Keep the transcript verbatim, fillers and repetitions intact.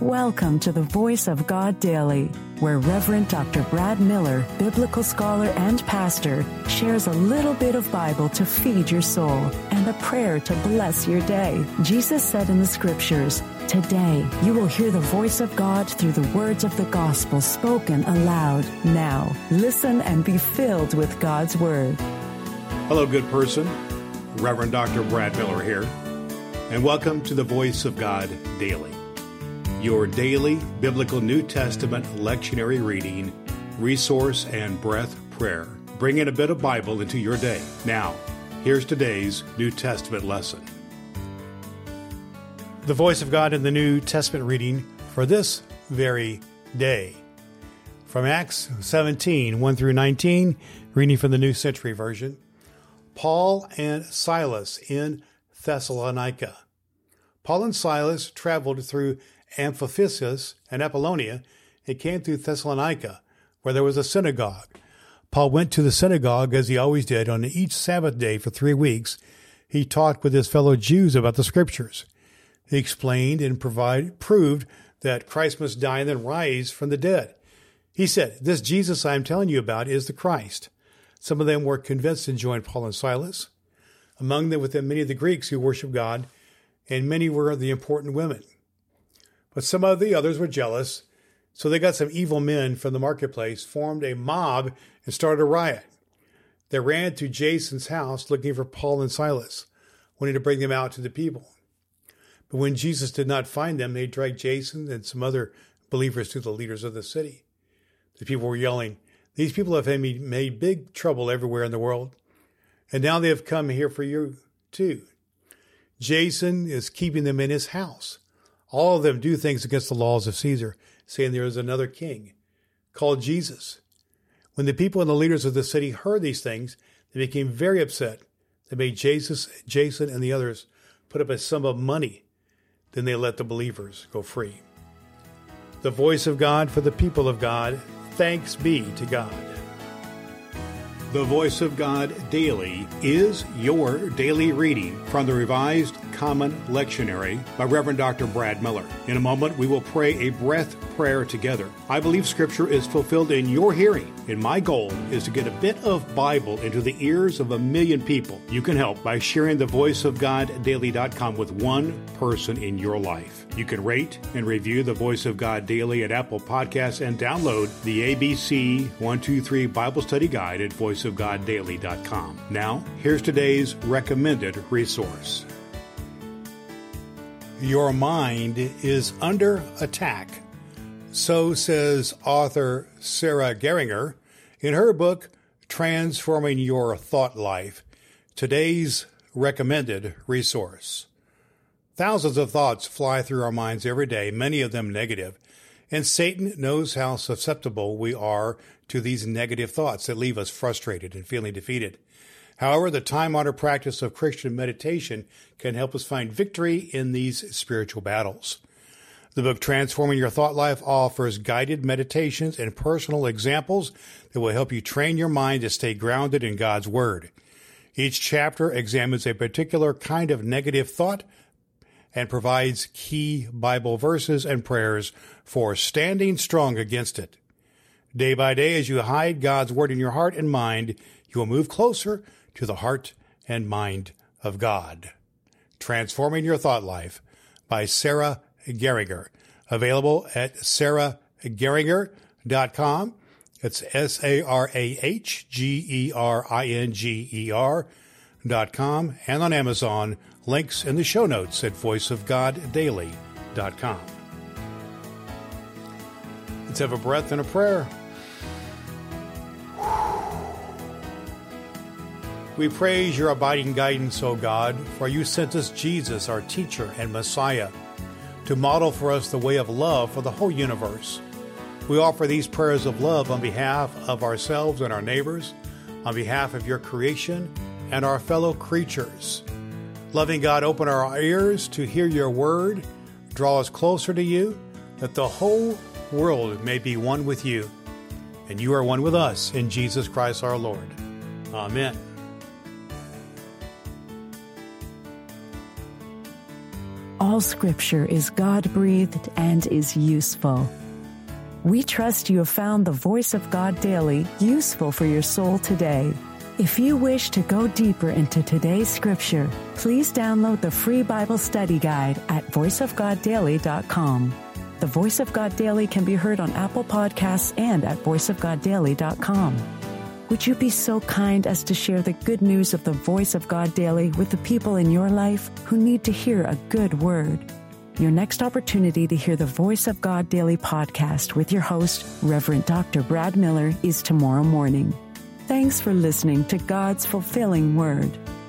Welcome to the Voice of God Daily, where Reverend Doctor Brad Miller, biblical scholar and pastor, shares a little bit of Bible to feed your soul and a prayer to bless your day. Jesus said in the Scriptures, "Today you will hear the voice of God through the words of the gospel spoken aloud." Now, listen and be filled with God's Word. Hello, good person. Reverend Doctor Brad Miller here, and welcome to the Voice of God Daily, your daily biblical New Testament lectionary reading, resource, and breath prayer, bringing a bit of Bible into your day. Now, here's today's New Testament lesson. The Voice of God in the New Testament reading for this very day. From Acts seventeen, one through nineteen, reading from the New Century Version. Paul and Silas in Thessalonica. Paul and Silas traveled through Amphipolis and Apollonia and came through Thessalonica, where there was a synagogue. Paul went to the synagogue as he always did on each Sabbath day for three weeks. He talked with his fellow Jews about the Scriptures. He explained and provide, proved that Christ must die and then rise from the dead. He said, "This Jesus I am telling you about is the Christ." Some of them were convinced and joined Paul and Silas. Among them were many of the Greeks who worshiped God, and many were the important women. But some of the others were jealous, so they got some evil men from the marketplace, formed a mob, and started a riot. They ran to Jason's house looking for Paul and Silas, wanting to bring them out to the people. But when Jesus did not find them, they dragged Jason and some other believers to the leaders of the city. The people were yelling, "These people have made big trouble everywhere in the world, and now they have come here for you too. Jason is keeping them in his house. All of them do things against the laws of Caesar, saying there is another king called Jesus." When the people and the leaders of the city heard these things, they became very upset. They made Jesus, Jason and the others put up a sum of money. Then they let the believers go free. The voice of God for the people of God. Thanks be to God. The Voice of God Daily is your daily reading from the Revised Common Lectionary by Reverend Doctor Brad Miller. In a moment, we will pray a breath prayer together. I believe Scripture is fulfilled in your hearing, and my goal is to get a bit of Bible into the ears of a million people. You can help by sharing the voice of god daily dot com with one person in your life. You can rate and review the Voice of God Daily at Apple Podcasts and download the A B C one two three Bible Study Guide at voice of god daily dot com. Now, here's today's recommended resource. Your mind is under attack. So says author Sarah Geringer in her book, Transforming Your Thought Life. Today's recommended resource. Thousands of thoughts fly through our minds every day, many of them negative, and Satan knows how susceptible we are to these negative thoughts that leave us frustrated and feeling defeated. However, the time-honored practice of Christian meditation can help us find victory in these spiritual battles. The book Transforming Your Thought Life offers guided meditations and personal examples that will help you train your mind to stay grounded in God's Word. Each chapter examines a particular kind of negative thought and provides key Bible verses and prayers for standing strong against it. Day by day, as you hide God's Word in your heart and mind, you will move closer to the heart and mind of God. Transforming Your Thought Life by Sarah Geringer. Available at sarah geringer dot com. It's S A R A H G E R I N G E R dot com, and on Amazon. Links in the show notes at voice of god daily dot com. Let's have a breath and a prayer. We praise your abiding guidance, O God, for you sent us Jesus, our teacher and Messiah, to model for us the way of love for the whole universe. We offer these prayers of love on behalf of ourselves and our neighbors, on behalf of your creation and our fellow creatures. Loving God, open our ears to hear your word, draw us closer to you, that the whole world may be one with you, and you are one with us in Jesus Christ our Lord. Amen. all Scripture is God-breathed and is useful. We trust you have found the Voice of God Daily useful for your soul today. If you wish to go deeper into today's Scripture, please download the free Bible study guide at voice of god daily dot com. The Voice of God Daily can be heard on Apple Podcasts and at voice of god daily dot com. Would you be so kind as to share the good news of the Voice of God Daily with the people in your life who need to hear a good word? Your next opportunity to hear the Voice of God Daily podcast with your host, Reverend Doctor Brad Miller, is tomorrow morning. Thanks for listening to God's fulfilling Word.